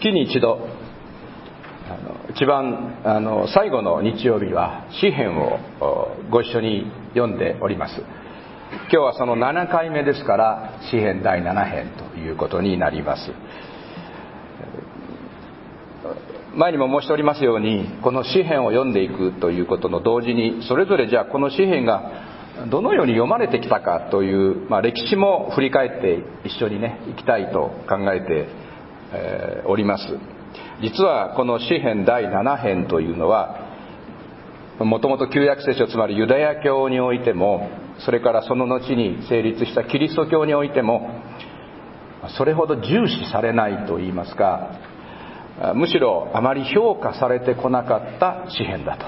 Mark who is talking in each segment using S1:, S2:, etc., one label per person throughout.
S1: 月に一度一番最後の日曜日は詩編をご一緒に読んでおります。今日はその7回目ですから詩編第7編ということになります。前にも申しておりますように、この詩編を読んでいくということの同時に、それぞれじゃあこの詩編がどのように読まれてきたかという、歴史も振り返って一緒にねいきたいと考えて、おります。実はこの詩編第7編というのは、もともと旧約聖書、つまりユダヤ教においても、それからその後に成立したキリスト教においてもそれほど重視されないといいますか、むしろあまり評価されてこなかった詩編だと、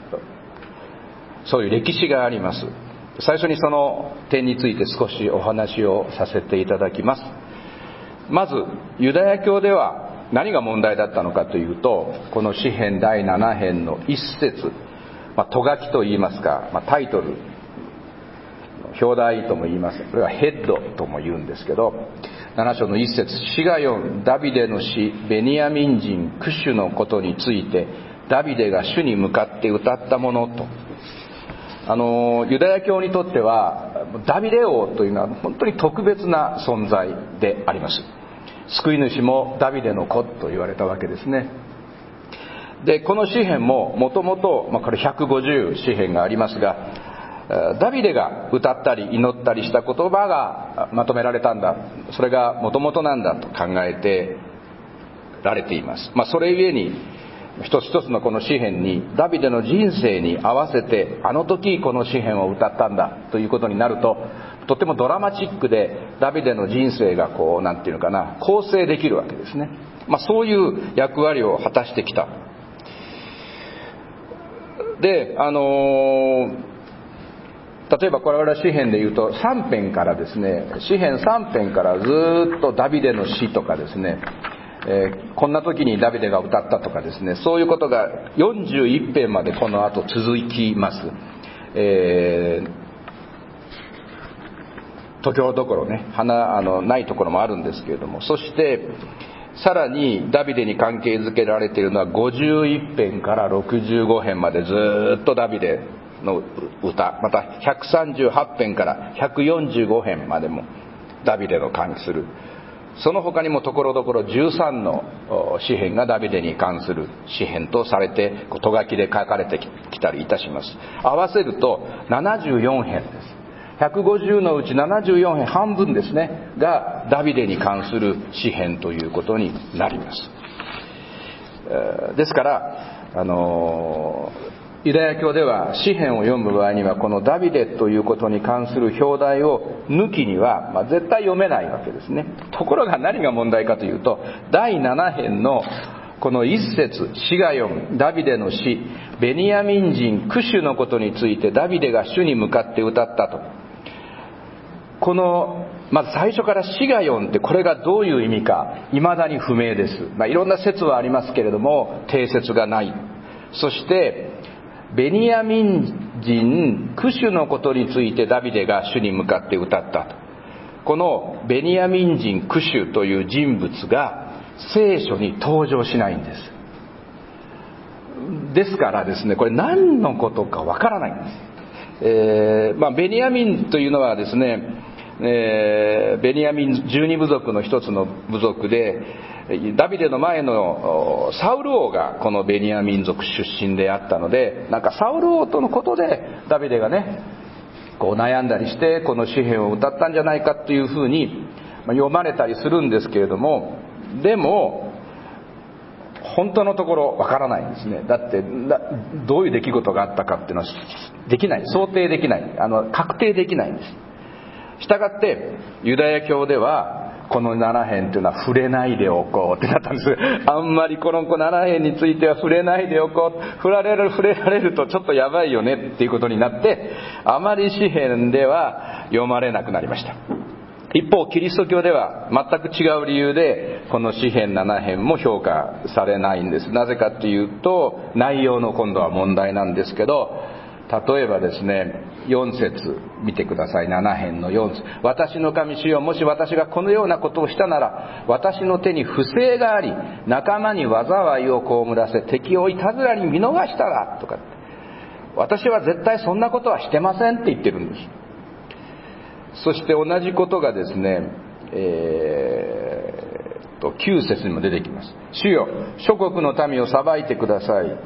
S1: そういう歴史があります。最初にその点について少しお話をさせていただきます。まずユダヤ教では何が問題だったのかというと、この詩編第7編の一節、ト書きといいますか、タイトル、表題とも言います。これはヘッドとも言うんですけど、7章の一節、シガヨン、ダビデの詩、ベニヤミン人クシュのことについてダビデが主に向かって歌ったものと。ユダヤ教にとってはダビデ王というのは本当に特別な存在であります。救い主もダビデの子と言われたわけですね。でこの詩編ももともとこれ150詩編がありますが、ダビデが歌ったり祈ったりした言葉がまとめられたんだ、それがもともとなんだと考えてられています。それゆえに一つ一つのこの詩編にダビデの人生に合わせて、あの時この詩編を歌ったんだということになると、とてもドラマチックでダビデの人生がなんていうのかな、構成できるわけですね。そういう役割を果たしてきた。で例えばこれは詩編でいうと3編からですね、詩編3編からずっとダビデの詩とかですね、こんな時にダビデが歌ったとかですね、そういうことが41編までこの後続きます。ところどころねないところもあるんですけれども、そしてさらにダビデに関係づけられているのは51編から65編までずっとダビデの歌、また138編から145編までもダビデの関する、その他にもところどころ13の詩編がダビデに関する詩編とされてト書きで書かれてきたりいたします。合わせると74編です。150のうち74編、半分ですねがダビデに関する詩編ということになります。ですからユダヤ教では詩編を読む場合にはこのダビデということに関する表題を抜きには絶対読めないわけですね。ところが何が問題かというと、第7編のこの一節、シガヨン、ダビデの詩、ベニヤミン人クシュのことについてダビデが主に向かって歌ったと。このまず最初からシガヨンってこれがどういう意味か未だに不明です。いろんな説はありますけれども定説がない。そしてベニヤミン人クシュのことについてダビデが主に向かって歌ったと。このベニヤミン人クシュという人物が聖書に登場しないんです。ですからですね、これ何のことかわからないんです。ベニヤミンというのはですね、ベニヤミン12部族の一つの部族で、ダビデの前のサウル王がこのベニヤ民族出身であったので、サウル王とのことでダビデがね悩んだりしてこの詩編を歌ったんじゃないかというふうに読まれたりするんですけれども、でも本当のところわからないんですね。だってどういう出来事があったかっていうのはできない、想定できない、確定できないんです。したがってユダヤ教ではこの7編というのは触れないでおこうってなったんです。あんまりこの7編については触れないでおこう、触れられるとちょっとやばいよねっていうことになって、あまり詩編では読まれなくなりました。一方キリスト教では全く違う理由でこの詩編7編も評価されないんです。なぜかというと内容の今度は問題なんですけど、 例えばですね、4節見てください。7編の4節。私の神主よ、もし私がこのようなことをしたなら、私の手に不正があり、仲間に災いを被らせ、敵をいたずらに見逃したら、とか。私は絶対そんなことはしてませんって言ってるんです。そして同じことがですね、9節にも出てきます。主よ、諸国の民を裁いてください。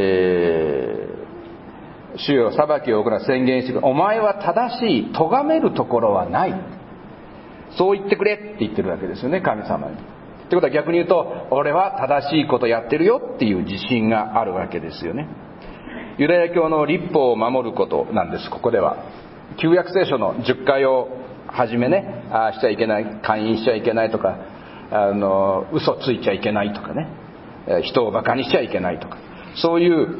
S1: 主よ、裁きを行い宣言してくれ。お前は正しい、咎めるところはない。そう言ってくれって言ってるわけですよね、神様に。ということは逆に言うと、俺は正しいことやってるよっていう自信があるわけですよね。ユダヤ教の律法を守ることなんです。ここでは旧約聖書の10回をはじめね、しちゃいけない、姦淫しちゃいけないとか、嘘ついちゃいけないとかね、人をバカにしちゃいけないとか、そういう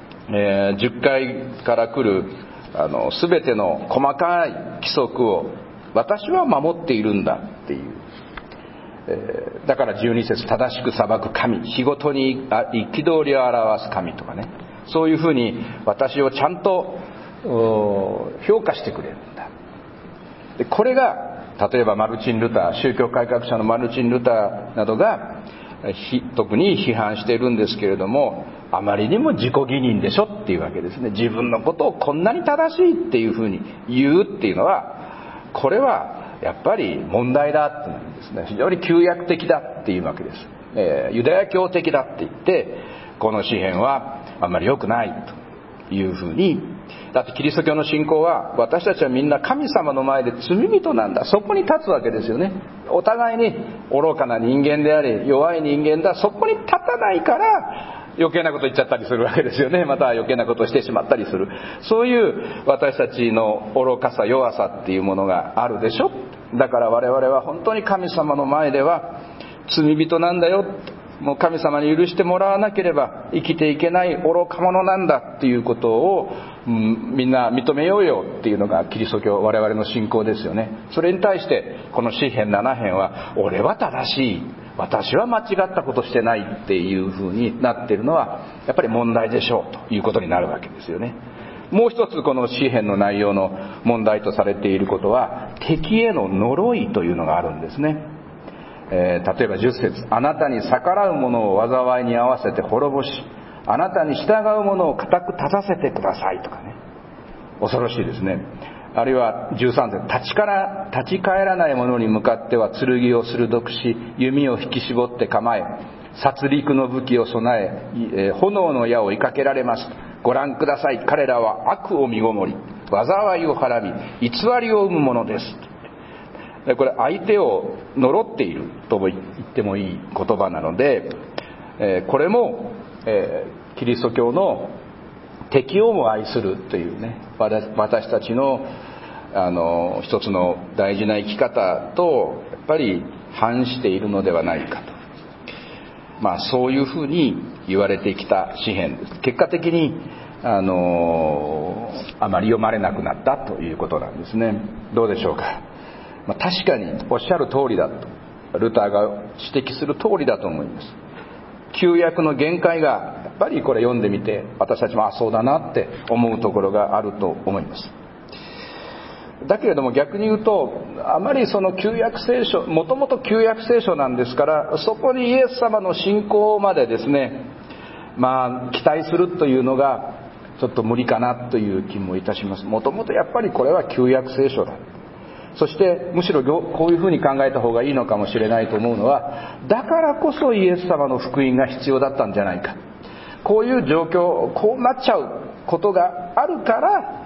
S1: 10回から来る全ての細かい規則を私は守っているんだっていう、だから12節、正しく裁く神、仕事に憤りを表す神とかね、そういうふうに私をちゃんと評価してくれるんだ。でこれが例えばマルチン・ルター、宗教改革者のマルチン・ルターなどが特に批判しているんですけれども、あまりにも自己義認でしょっていうわけですね。自分のことをこんなに正しいっていうふうに言うっていうのは、これはやっぱり問題だってなんですね。非常に旧約的だっていうわけです。ユダヤ教的だって言って、この詩篇はあんまり良くないというふうに。だってキリスト教の信仰は、私たちはみんな神様の前で罪人なんだ、そこに立つわけですよね。お互いに愚かな人間であり弱い人間だ、そこに立たないから余計なこと言っちゃったりするわけですよね。また余計なことをしてしまったりする、そういう私たちの愚かさ弱さっていうものがあるでしょ。だから我々は本当に神様の前では罪人なんだよ、もう神様に許してもらわなければ生きていけない愚か者なんだっていうことを、みんな認めようよっていうのがキリスト教、我々の信仰ですよね。それに対してこの詩篇7編は、俺は正しい、私は間違ったことしてないっていう風になっているのはやっぱり問題でしょうということになるわけですよね。もう一つこの詩篇の内容の問題とされていることは、敵への呪いというのがあるんですね。例えば10節、あなたに逆らう者を災いに合わせて滅ぼし、あなたに従う者を固く立たせてくださいとかね、恐ろしいですね。あるいは13節、立ち返らない者に向かっては剣を鋭くし、弓を引き絞って構え、殺戮の武器を備え、炎の矢を追いかけられます。ご覧ください、彼らは悪を身ごもり、災いをはらみ、偽りを生むものです。これ相手を呪っていると言ってもいい言葉なので、これも、キリスト教の敵をも愛するというね、私たちの一つの大事な生き方とやっぱり反しているのではないかと、そういうふうに言われてきた詩篇です。結果的にあまり読まれなくなったということなんですね。どうでしょうか。確かにおっしゃる通りだと、ルターが指摘する通りだと思います。旧約の限界がやっぱりこれ読んでみて、私たちもそうだなって思うところがあると思います。だけれども逆に言うと、あまりその旧約聖書、もともと旧約聖書なんですから、そこにイエス様の信仰までですね、期待するというのがちょっと無理かなという気もいたします。もともとやっぱりこれは旧約聖書だ。そしてむしろこういうふうに考えた方がいいのかもしれないと思うのは、だからこそイエス様の福音が必要だったんじゃないか。こういう状況、こうなっちゃうことがあるから、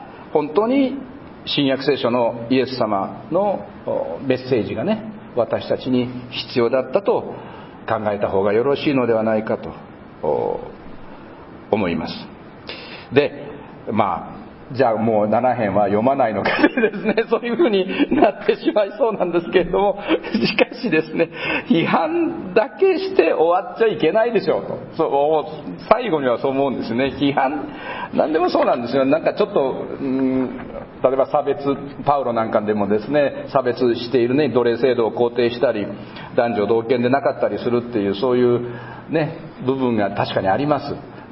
S1: 本当に新約聖書のイエス様のメッセージがね、私たちに必要だったと考えた方がよろしいのではないかと思います。で、じゃあもう7編は読まないのかでですね、そういうふうになってしまいそうなんですけれども、しかしですね、批判だけして終わっちゃいけないでしょうと、最後にはそう思うんですね。批判何でもそうなんですよ。なんかちょっと例えば差別、パウロなんかでもですね、差別しているね、奴隷制度を肯定したり、男女同権でなかったりするっていう、そういうね部分が確かにあります。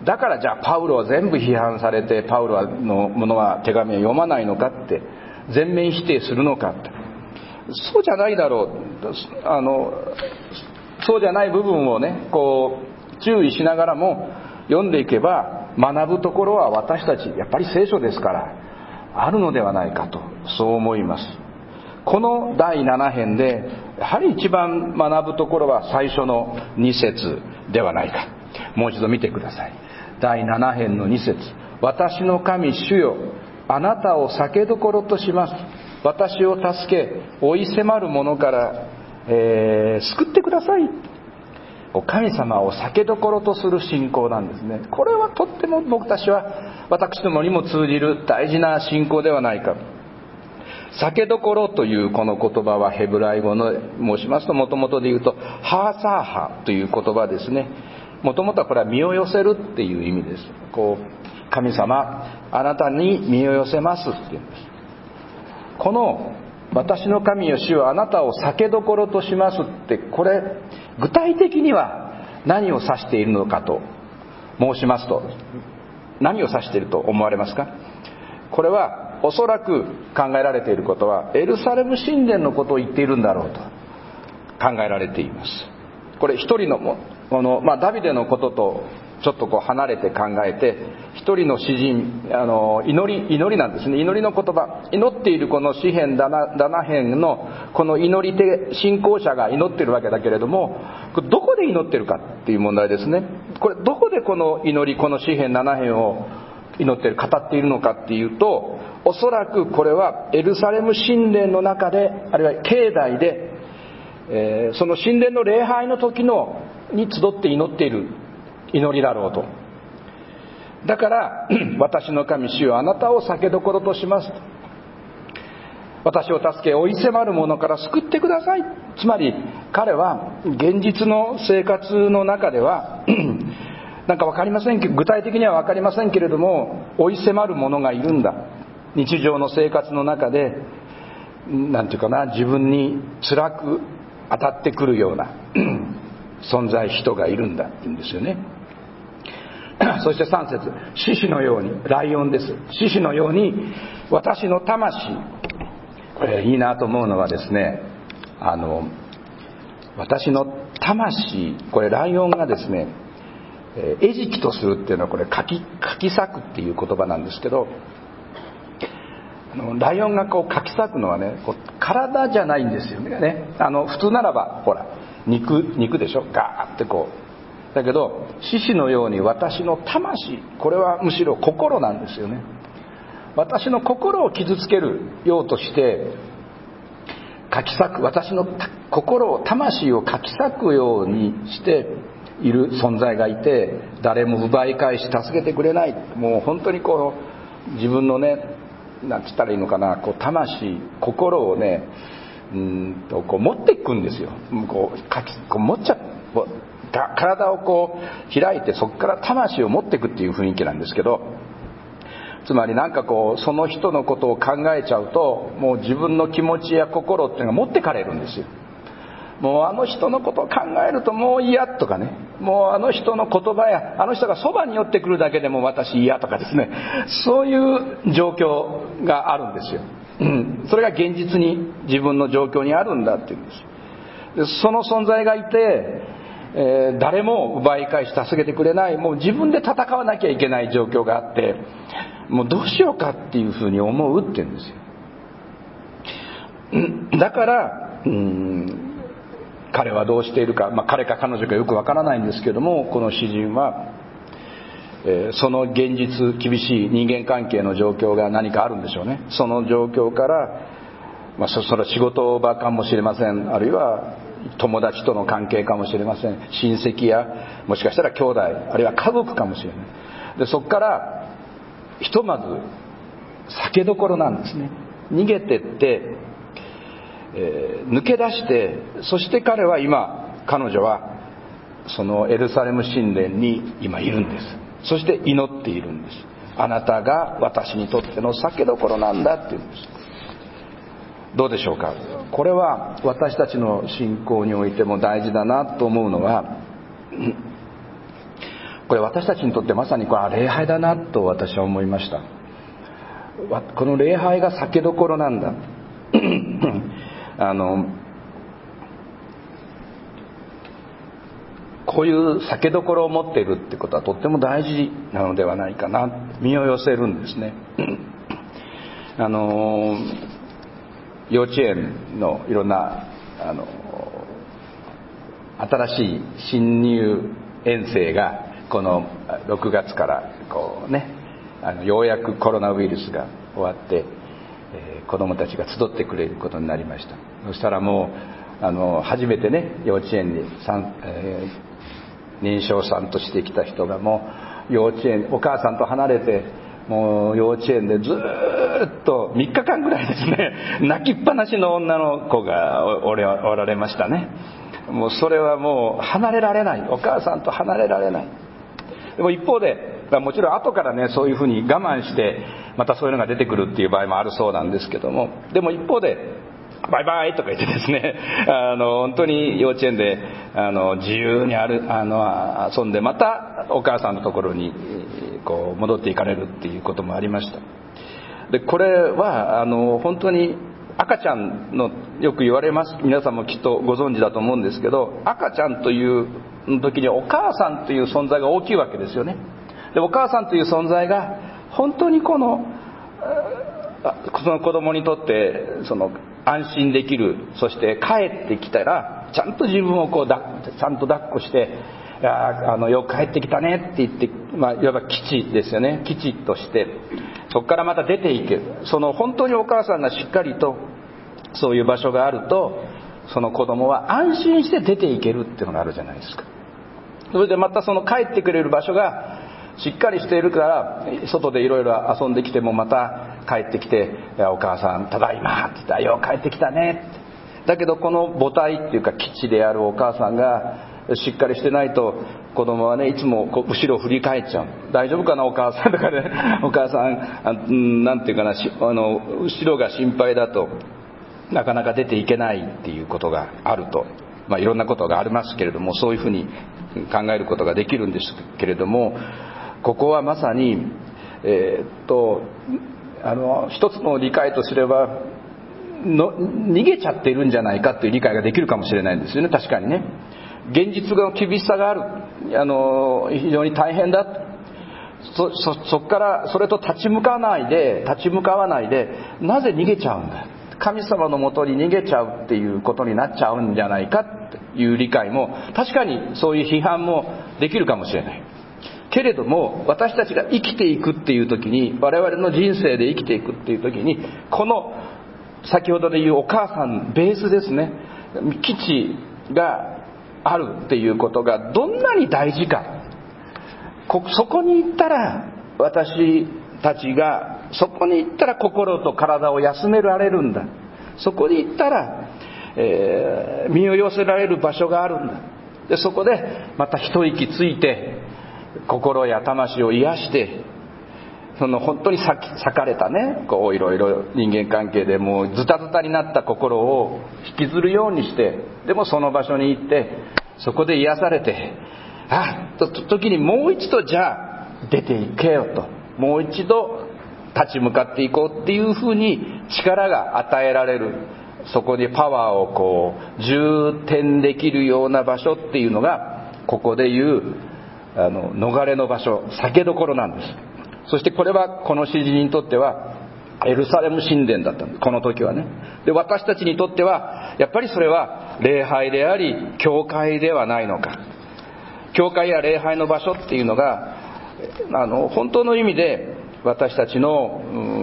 S1: だからじゃあパウロは全部批判されて、パウロのものは手紙を読まないのかって全面否定するのかって、そうじゃないだろう。そうじゃない部分をね、こう注意しながらも読んでいけば、学ぶところは私たちやっぱり聖書ですからあるのではないかと、そう思います。この第7編でやはり一番学ぶところは最初の2節ではないか。もう一度見てください。第7編の2節、私の神主よ、あなたを酒どころとします。私を助け追い迫る者から、救ってください。神様を酒どころとする信仰なんですね。これはとっても私どもにも通じる大事な信仰ではないか。酒どころというこの言葉はヘブライ語の申しますと、もともとで言うとハーサーハという言葉ですね。もともとはこれは身を寄せるっていう意味です。神様あなたに身を寄せますっていうんです。この私の神よ主はあなたを酒どころとしますって、これ具体的には何を指しているのかと申しますと、何を指していると思われますか？これはおそらく考えられていることはエルサレム神殿のことを言っているんだろうと考えられています。これ一人のダビデのこととちょっと離れて考えて、一人の詩人、祈りなんですね。祈りの言葉、祈っているこの詩編7編のこの祈り手、信仰者が祈っているわけだけれども、どこで祈っているかっていう問題ですね。これどこでこの祈り、この詩編7編を祈っている、語っているのかっていうと、おそらくこれはエルサレム神殿の中で、あるいは境内で、その神殿の礼拝の時に集って祈っている祈りだろうと。だから私の神主よ、あなたを酒どころとします。私を助け追い迫る者から救ってください。つまり彼は現実の生活の中ではなんか分かりませんけど、具体的には分かりませんけれども、追い迫る者がいるんだ。日常の生活の中でなんていうかな、自分に辛く当たってくるような存在、人がいるんだって言うんですよね。そして3節、獅子のように、ライオンです。獅子のように私の魂、これいいなと思うのはですね、私の魂、これライオンがですね、餌食とするっていうのはこれかき裂くっていう言葉なんですけど、ライオンがかき裂くのはね、体じゃないんですよね。普通ならばほら肉でしょ、ガーってだけど獅子のように私の魂、これはむしろ心なんですよね。私の心を傷つけるようとしてかき裂く、私の心を、魂をかき裂くようにしている存在がいて、誰も奪い返し助けてくれない。もう本当に自分のね、なんて言ったらいいのかな、魂、心をね、持っていくんですよ。持っちゃう、体を開いて、そこから魂を持っていくっていう雰囲気なんですけど、つまりなんかその人のことを考えちゃうと、もう自分の気持ちや心っていうのが持ってかれるんですよ。もうあの人のことを考えるともう嫌とかね、もうあの人の言葉やあの人がそばに寄ってくるだけでも私嫌とかですね、そういう状況があるんですよ。それが現実に自分の状況にあるんだっていうんです。でその存在がいて、誰も奪い返し助けてくれない、もう自分で戦わなきゃいけない状況があって、もうどうしようかっていうふうに思うっていうんですよ。だから彼はどうしているか、彼か彼女かよくわからないんですけども、この詩人は、その現実、厳しい人間関係の状況が何かあるんでしょうね。その状況から、それは仕事場かもしれません、あるいは友達との関係かもしれません、親戚やもしかしたら兄弟、あるいは家族かもしれない。でそこからひとまず酒どころなんですね。逃げてって抜け出して、そして彼女はそのエルサレム神殿に今いるんです。そして祈っているんです。あなたが私にとっての酒どころなんだって言うんです。どうでしょうか。これは私たちの信仰においても大事だなと思うのは、 これ私たちにとってまさに礼拝だなと私は思いました。この礼拝が酒どころなんだこういう酒どころを持っているってことはとっても大事なのではないかな、身を寄せるんですね幼稚園のいろんな新しい新入園生がこの6月からようやくコロナウイルスが終わって、子どもたちが集ってくれることになりました。そしたらもう初めてね、幼稚園に認証さんとしてきた人がもう幼稚園、お母さんと離れてもう幼稚園でずっと3日間ぐらいですね、泣きっぱなしの女の子がおられましたね。もうそれはもう離れられない、お母さんと離れられない。でも一方でもちろん後からね、そういうふうに我慢してまたそういうのが出てくるっていう場合もあるそうなんですけども、でも一方でバイバイとか言ってですね、本当に幼稚園で自由に遊んで、またお母さんのところに戻っていかれるっていうこともありました。でこれは本当に赤ちゃんのよく言われます。皆さんもきっとご存知だと思うんですけど、赤ちゃんという時にお母さんという存在が大きいわけですよね。でお母さんという存在が本当にその子供にとって安心できる、そして帰ってきたらちゃんと自分をちゃんと抱っこして、よく帰ってきたねって言って、いわば基地ですよね、基地としてそこからまた出ていける。本当にお母さんがしっかりとそういう場所があると、その子供は安心して出ていけるっていうのがあるじゃないですか。それでまた帰ってくれる場所がしっかりしているから、外でいろいろ遊んできてもまた帰ってきて、お母さんただいまって言ったら、よう帰ってきたねって。だけどこの母体っていうか基地であるお母さんがしっかりしてないと、子供はねいつも後ろを振り返っちゃう。大丈夫かなお母さんとかね、お母さんなんていうかな、後ろが心配だとなかなか出ていけないっていうことがあると、いろんなことがありますけれども、そういうふうに考えることができるんですけれども、ここはまさに一つの理解とすれば逃げちゃってるんじゃないかという理解ができるかもしれないんですよね。確かにね、現実の厳しさがある、非常に大変だ、そこからそれと立ち向かわないでなぜ逃げちゃうんだ、神様のもとに逃げちゃうっていうことになっちゃうんじゃないかっていう理解も、確かにそういう批判もできるかもしれない。けれども私たちが生きていくっていう時に、我々の人生で生きていくっていう時に、この先ほどで言うお母さんベースですね、基地があるっていうことがどんなに大事か。そこに行ったら私たちが、そこに行ったら心と体を休められるんだ、そこに行ったら、身を寄せられる場所があるんだ。でそこでまた一息ついて心や魂を癒して、本当に裂かれたね、いろいろ人間関係でもうズタズタになった心を引きずるようにして、でもその場所に行ってそこで癒されて、時にもう一度じゃあ出ていけよと、もう一度立ち向かっていこうっていうふうに力が与えられる、そこにパワーを充填できるような場所っていうのが、ここでいう逃れの場所、酒どころなんです。そしてこれはこの詩人にとってはエルサレム神殿だったんです、この時はね。で私たちにとってはやっぱりそれは礼拝であり教会ではないのか。教会や礼拝の場所っていうのが本当の意味で私たちの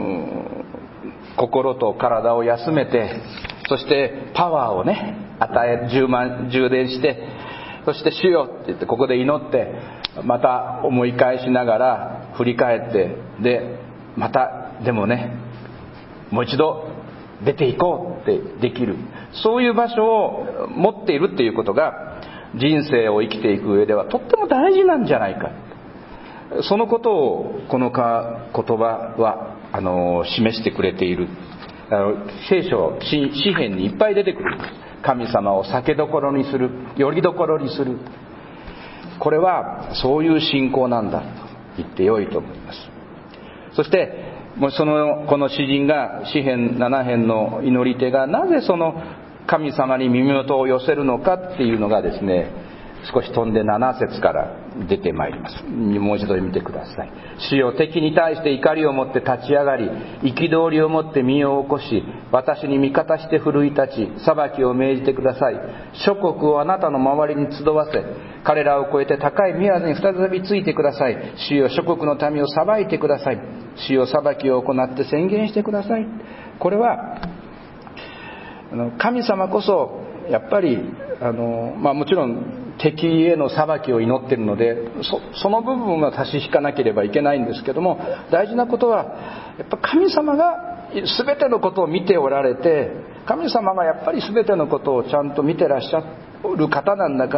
S1: 心と体を休めて、そしてパワーをね与え、充電して、そして主よって言ってここで祈って、また思い返しながら振り返って、でまたでもねもう一度出ていこうってできる、そういう場所を持っているっていうことが人生を生きていく上ではとっても大事なんじゃないか。そのことをこの言葉は示してくれている。聖書詩篇にいっぱい出てくる。神様を酒どころにする、よりどころにする。 これはそういう信仰なんだと言ってよいと思います。そしてもうこの詩人が詩編7編の祈り手がなぜその神様に耳元を寄せるのかっていうのがですね、少し飛んで7節から出てまいります。もう一度見てください。主よ、敵に対して怒りを持って立ち上がり、憤りを持って身を起こし、私に味方して奮い立ち、裁きを命じてください。諸国をあなたの周りに集わせ、彼らを越えて高い宮に再びついてください。主よ、諸国の民を裁いてください。主よ、裁きを行って宣言してください。これは神様こそやっぱりもちろん敵への裁きを祈っているので、その部分は差し引かなければいけないんですけども、大事なことはやっぱ神様が全てのことを見ておられて、神様がやっぱり全てのことをちゃんと見てらっしゃる方なんだから、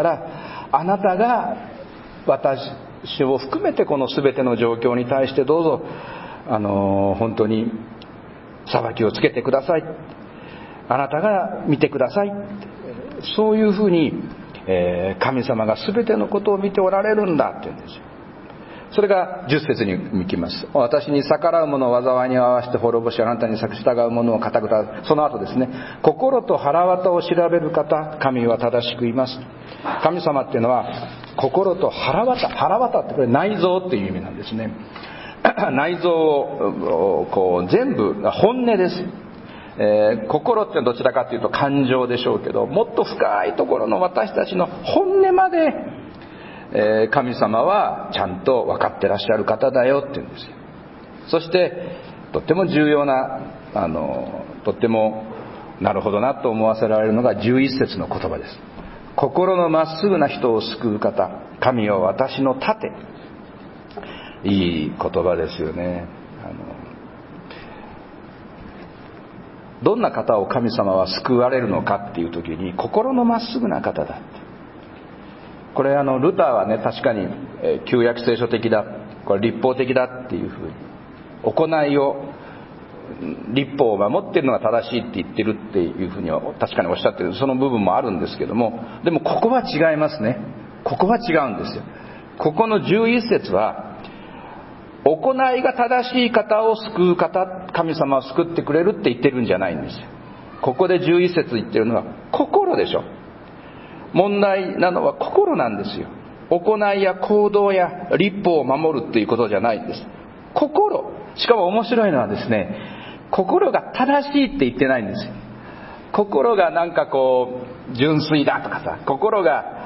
S1: あなたが私を含めてこの全ての状況に対してどうぞ本当に裁きをつけてください、あなたが見てください、そういうふうに神様が全てのことを見ておられるんだって言うんですよ。それが10節に行きます。私に逆らう者を災いに合わせて滅ぼし、あなたに従う者を固く立て。その後ですね、心と腹渡を調べる方、神は正しくいます。神様っていうのは心と腹渡ってこれ内臓っていう意味なんですね。内臓を全部本音です。心ってどちらかというと感情でしょうけど、もっと深いところの私たちの本音まで、神様はちゃんと分かってらっしゃる方だよって言うんですよ。そしてとっても重要なとってもなるほどなと思わせられるのが11節の言葉です。心のまっすぐな人を救う方、神は私の盾。いい言葉ですよね。どんな方を神様は救われるのかっていう時に、心のまっすぐな方だ。これルターはね、確かに旧約聖書的だ、これ立法的だっていうふうに、行いを立法を守っているのが正しいって言ってるっていうふうには確かにおっしゃってる、その部分もあるんですけども、でもここは違いますね。ここは違うんですよ。ここの11節は行いが正しい方を救う方、神様を救ってくれるって言ってるんじゃないんですよ。ここで11節言ってるのは心でしょ。問題なのは心なんですよ。行いや行動や立法を守るっていうことじゃないんです。心。しかも面白いのはですね、心が正しいって言ってないんですよ。心がなんか純粋だとかさ、心が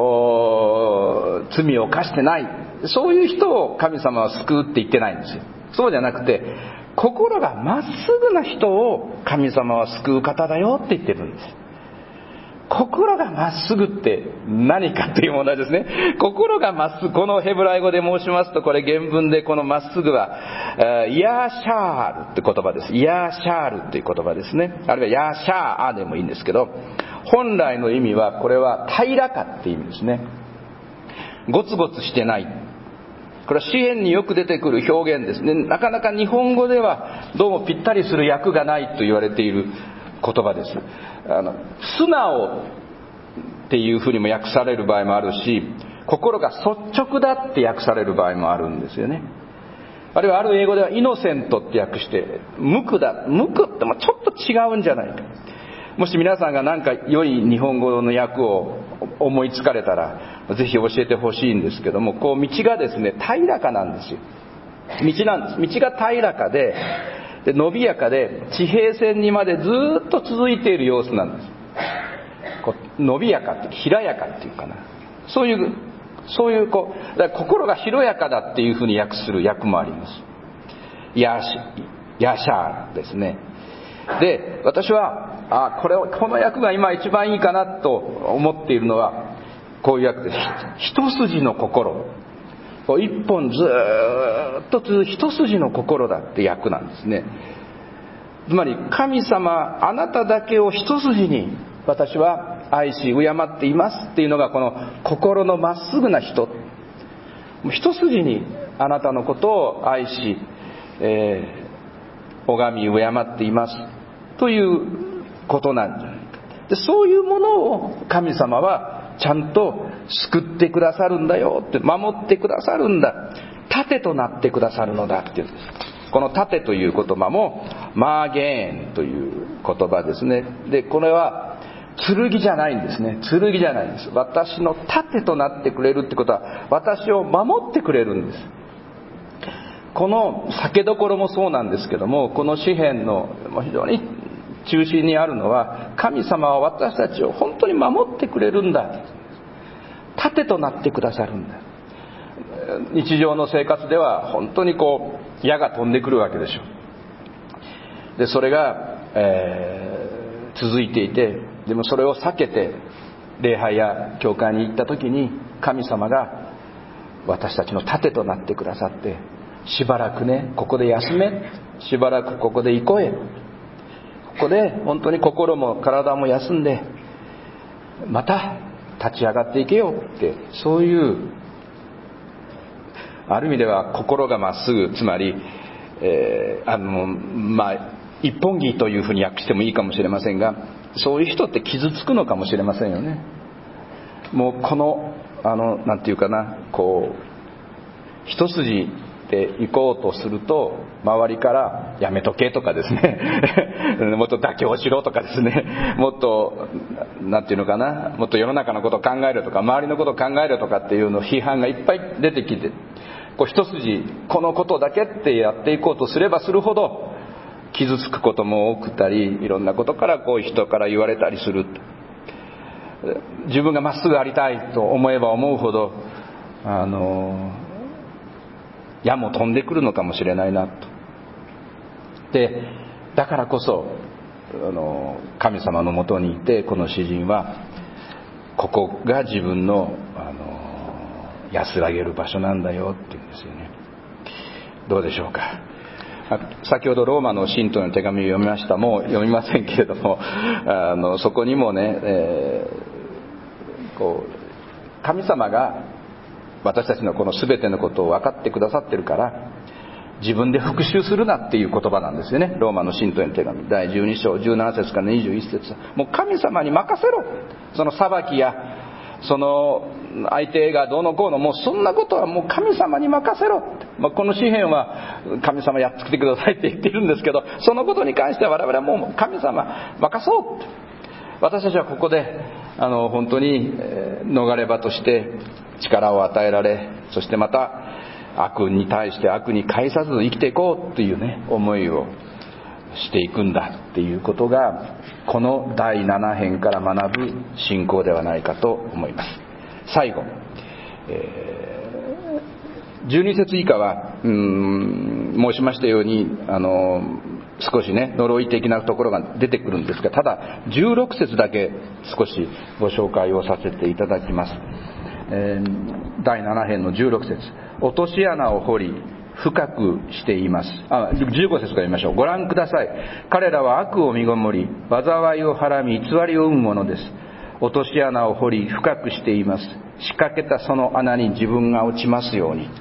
S1: 罪を犯してない、そういう人を神様は救うって言ってないんですよ。そうじゃなくて、心がまっすぐな人を神様は救う方だよって言ってるんです。心がまっすぐって何かっていう問題ですね。心がまっすぐ、このヘブライ語で申しますと、これ原文でこのまっすぐはイヤーシャールって言葉です。イヤーシャールっていう言葉ですね。あるいはヤーシャーアでもいいんですけど、本来の意味はこれは平らかっていう意味ですね。ゴツゴツしてない。これは詩篇によく出てくる表現ですね。なかなか日本語ではどうもぴったりする訳がないと言われている言葉です。素直っていうふうにも訳される場合もあるし、心が率直だって訳される場合もあるんですよね。あるいはある英語ではイノセントって訳して、無垢だ。無垢ってもちょっと違うんじゃないか。もし皆さんが何か良い日本語の訳を思いつかれたらぜひ教えてほしいんですけども、道がですね平らかなんですよ。道なんです。道が平らかで伸びやかで地平線にまでずっと続いている様子なんです。伸びやかって平やかっていうかな、そういうだから心が広やかだっていうふうに訳する訳もあります。ヤシャーですね。で、私はこの訳が今一番いいかなと思っているのはこういう訳です。一筋の心、一本ずっと続く一筋の心だって訳なんですね。つまり神様あなただけを一筋に私は愛し敬っていますっていうのがこの心のまっすぐな人、一筋にあなたのことを愛し、拝み敬っていますということなんじゃないか。で、そういうものを神様はちゃんと救ってくださるんだよって、守ってくださるんだ、盾となってくださるのだっていうんです。この盾という言葉もマーゲーンという言葉ですね。でこれは剣じゃないんですね。剣じゃないんです。私の盾となってくれるってことは、私を守ってくれるんです。この酒どころもそうなんですけども、この詩篇の非常に中心にあるのは、神様は私たちを本当に守ってくれるんだ、盾となってくださるんだ。日常の生活では本当に矢が飛んでくるわけでしょう。でそれが、続いていて、でもそれを避けて礼拝や教会に行った時に、神様が私たちの盾となってくださって、しばらくねここで休め、しばらくここで憩え、ここで本当に心も体も休んで、また立ち上がっていけよって、そういうある意味では心がまっすぐ、つまり、一本気というふうに訳してもいいかもしれませんが、そういう人って傷つくのかもしれませんよね。もうこのなんていうかな、一筋で行こうとすると、周りからやめとけとかですねもっと妥協しろとかですね、もっとなんていうのかな、もっと世の中のことを考えるとか、周りのことを考えるとかっていうの批判がいっぱい出てきて、一筋このことだけってやっていこうとすればするほど傷つくことも多くたり、いろんなことから人から言われたりする。自分がまっすぐありたいと思えば思うほど矢も飛んでくるのかもしれないなと。でだからこそ神様のもとにいて、この詩人はここが自分の安らげる場所なんだよって言うんですよね。どうでしょうか。先ほどローマの信徒の手紙を読みました。もう読みませんけれども、そこにもね、神様が私たちのこの全てのことを分かってくださってるから、自分で復讐するなっていう言葉なんですよね。ローマの信徒への手紙第12章17節から21節、もう神様に任せろ、その裁きやその相手がどうのこうの、もうそんなことはもう神様に任せろって、この詩篇は神様やっつけてくださいって言ってるんですけど、そのことに関しては我々はもう神様任そうって。私たちはここで本当に逃れ場として力を与えられ、そしてまた悪に対して悪に返さず生きていこうっていうね、思いをしていくんだっていうことが、この第7編から学ぶ信仰ではないかと思います。最後、12節以下は申しましたように少しね呪い的なところが出てくるんですが、ただ16節だけ少しご紹介をさせていただきます。第7編の16節、落とし穴を掘り深くしています。15節から読みましょう。ご覧ください。彼らは悪を身ごもり、災いをはらみ、偽りを生むものです。落とし穴を掘り深くしています。仕掛けたその穴に自分が落ちますように。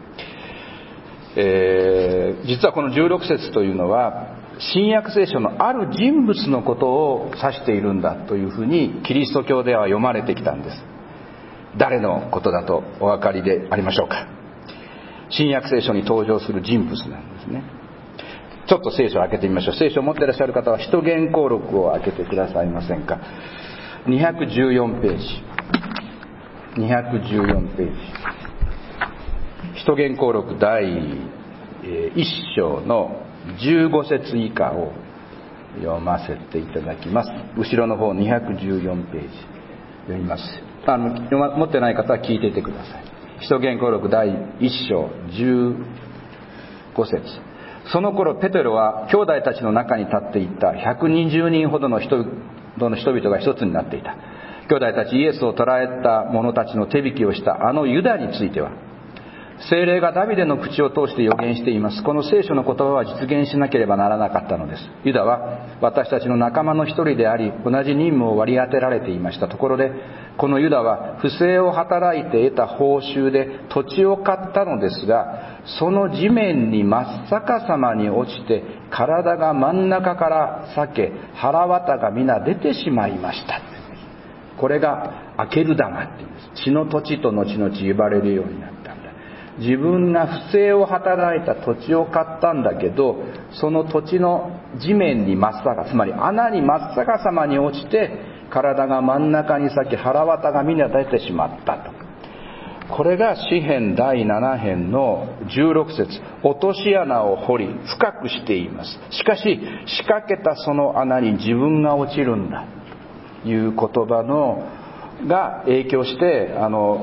S1: 実はこの16節というのは新約聖書のある人物のことを指しているんだというふうにキリスト教では読まれてきたんです。誰のことだとお分かりでありましょうか。新約聖書に登場する人物なんですね。ちょっと聖書を開けてみましょう。聖書を持っていらっしゃる方は使徒言行録を開けてくださいませんか。214ページ、214ページ、使徒言行録第1章の15節以下を読ませていただきます。後ろの方214ページ読みます。持ってない方は聞いていてください。使徒言行録第1章15節、その頃ペテロは兄弟たちの中に立っていた120人ほどの人々が一つになっていた。兄弟たち、イエスを捕らえた者たちの手引きをしたユダについては、聖霊がダビデの口を通して予言しています。この聖書の言葉は実現しなければならなかったのです。ユダは私たちの仲間の一人であり、同じ任務を割り当てられていました。ところでこのユダは不正を働いて得た報酬で土地を買ったのですが、その地面に真っ逆さまに落ちて体が真ん中から裂け、腹綿が皆出てしまいました。 これがアケルダマっていうんです。地の土地と後々呼ばれるようになったんだ。自分が不正を働いた土地を買ったんだけど、その土地の地面に真っ逆、つまり穴に真っ逆さまに落ちて、体が真ん中に裂け、腹渡がみんな出てしまったと。これが詩編第7編の16節、落とし穴を掘り深くしています。しかし仕掛けたその穴に自分が落ちるんだという言葉のが影響して、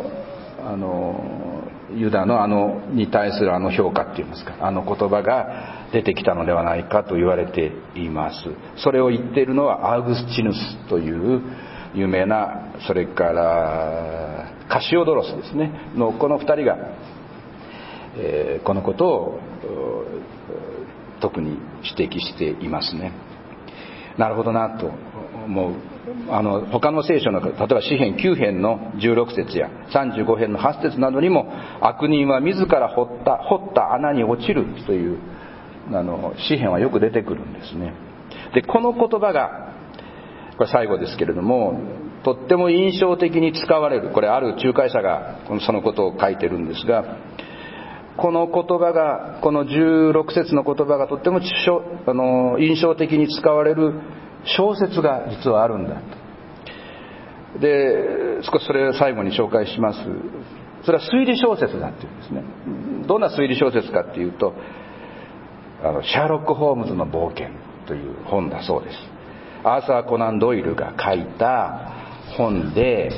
S1: ユダのに対する評価っていいますか、言葉が出てきたのではないかと言われています。それを言っているのはアウグスチヌスという有名な、それからカシオドロスですねのこの2人が、このことを特に指摘していますね。なるほどなと思う。他の聖書の、例えば詩編9編の16節や35編の8節などにも、悪人は自ら掘った穴に落ちるという詩編はよく出てくるんですね。でこの言葉が、これ最後ですけれども、とっても印象的に使われる。これある仲介者がそのことを書いてるんですが、この言葉が、この16節の言葉がとっても印象的に使われる小説が実はあるんだ。で少しそれを最後に紹介します。それは推理小説だっていうんですね。どんな推理小説かっていうと、シャーロック・ホームズの冒険という本だそうです。アーサー・コナン・ドイルが書いた本で、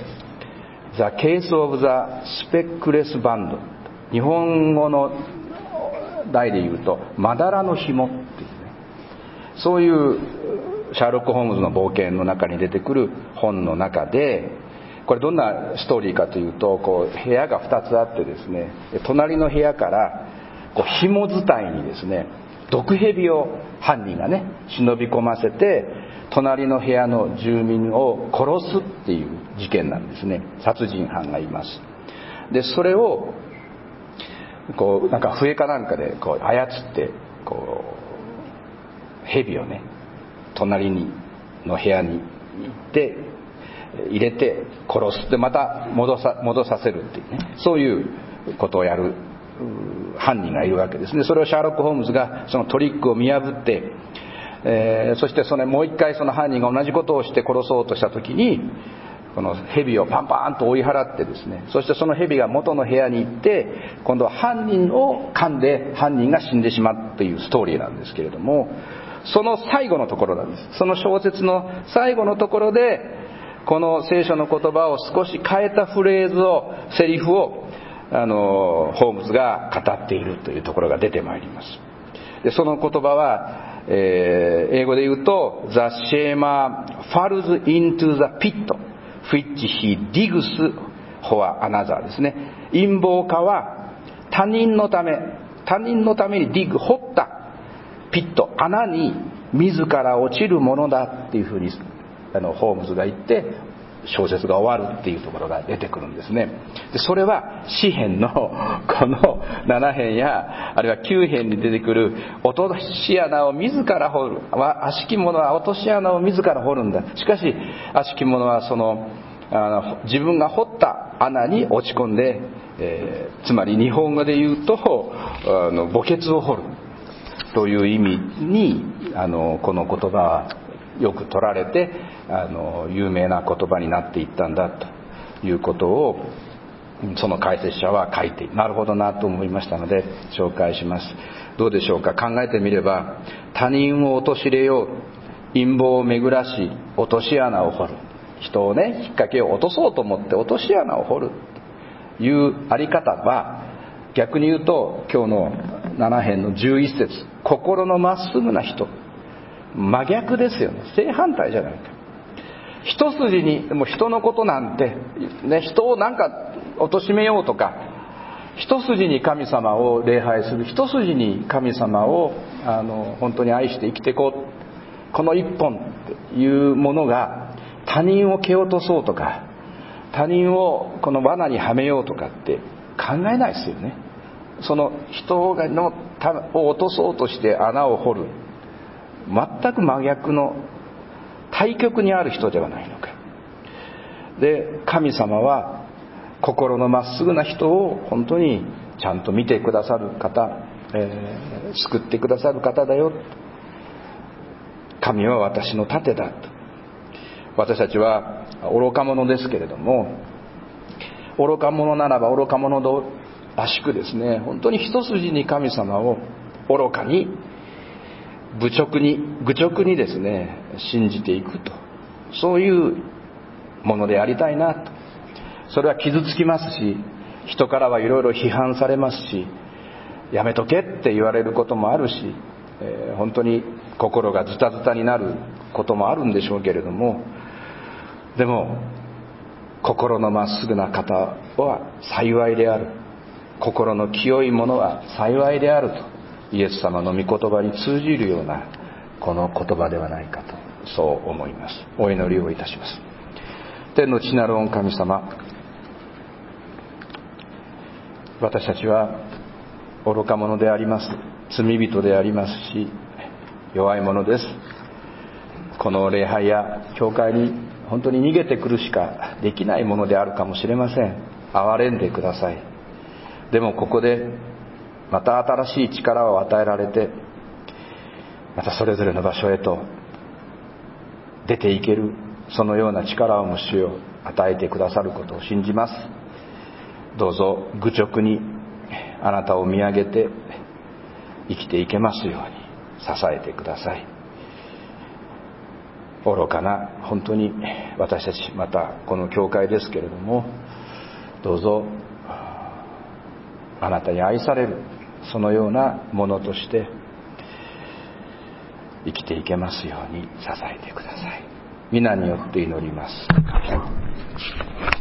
S1: The Case of the Speckless Band、 日本語の題で言うとまだらの紐っていうね、そういうシャーロック・ホームズの冒険の中に出てくる本の中で、これどんなストーリーかというと、こう部屋が2つあってですね、隣の部屋からこう紐伝いにですね、毒蛇を犯人がね忍び込ませて、隣の部屋の住民を殺すっていう事件なんですね。殺人犯がいます。でそれをこうなんか笛かなんかでこう操って、こう蛇をね隣の部屋に行って入れて殺す、でまた戻させるっていうね、そういうことをやる犯人がいるわけですね。それをシャーロック・ホームズがそのトリックを見破って、そしてもう一回その犯人が同じことをして殺そうとした時に、この蛇をパンパンと追い払ってですね、そしてその蛇が元の部屋に行って、今度は犯人を噛んで犯人が死んでしまうというストーリーなんですけれども、その最後のところなんです。その小説の最後のところで、この聖書の言葉を少し変えたフレーズを、セリフをホームズが語っているというところが出てまいります。でその言葉は、英語で言うと The shamer falls into the pit which he digs for another ですね。陰謀家は他人のためにディグ、掘ったピット、穴に自ら落ちるものだっていうふうにホームズが言って、小説が終わるっていうところが出てくるんですね。でそれは詩編のこの7編やあるいは9編に出てくる落とし穴を自ら掘る、悪しき者は落とし穴を自ら掘るんだ、しかし悪しき者は自分が掘った穴に落ち込んで、つまり日本語で言うと墓穴を掘るという意味にこの言葉はよく取られて有名な言葉になっていったんだということを、その解説者は書いて、なるほどなと思いましたので紹介します。どうでしょうか。考えてみれば、他人を陥れよう、陰謀を巡らし落とし穴を掘る、人をね引っ掛けを落とそうと思って落とし穴を掘るというあり方は、逆に言うと今日の7編の11節、心のまっすぐな人、真逆ですよね。正反対じゃないか。一筋にもう人のことなんて、ね、人をなんか貶めようとか、一筋に神様を礼拝する、一筋に神様を本当に愛して生きていこう、この一本っていうものが他人を蹴落とそうとか、他人をこの罠にはめようとかって考えないですよね。その人を落とそうとして穴を掘る、全く真逆の対極にある人ではないのか。 で、神様は心のまっすぐな人を本当にちゃんと見てくださる方、救ってくださる方だよ。神は私の盾だと。私たちは愚か者ですけれども、愚か者ならば愚か者らしくですね、本当に一筋に神様を愚かに愚直にですね信じていくと、そういうものでありたいなと。それは傷つきますし、人からはいろいろ批判されますし、やめとけって言われることもあるし、本当に心がズタズタになることもあるんでしょうけれども、でも心のまっすぐな方は幸いである、心の清いものは幸いであると、イエス様の御言葉に通じるようなこの言葉ではないかと、そう思います。お祈りをいたします。天の父なる御神様、私たちは愚か者であります。罪人でありますし、弱いものです。この礼拝や教会に本当に逃げてくるしかできないものであるかもしれません。憐れんでください。でもここでまた新しい力を与えられて、またそれぞれの場所へと出ていける、そのような力をも主よ与えてくださることを信じます。どうぞ愚直にあなたを見上げて生きていけますように支えてください。愚かな本当に私たち、またこの教会ですけれども、どうぞあなたに愛されるそのようなものとして生きていけますように支えてください。皆によって祈ります。